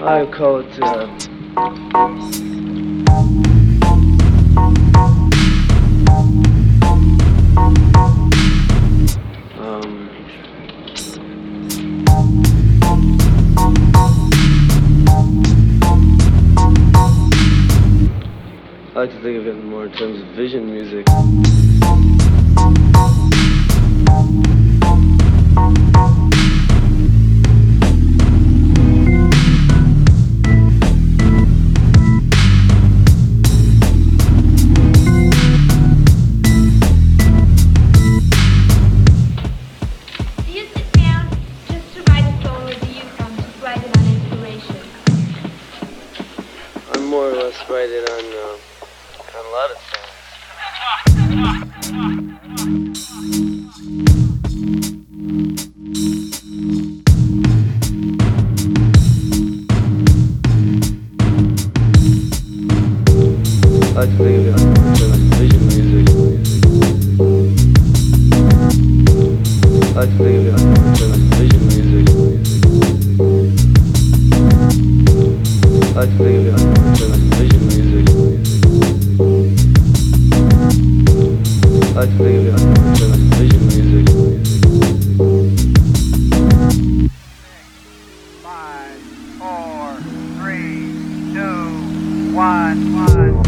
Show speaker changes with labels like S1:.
S1: I call it, um, I like to think of it more in terms of vision music.
S2: Do you sit down just to write a song, or do you just write it on inspiration?
S1: I'm more or less write it on a lot of songs. I like to think of it in terms of vision music. I like to think of it in terms of vision music. I like to think of it in terms of vision music. I like to think of it in terms of vision music.
S3: 5, 4, 3, 2, 1.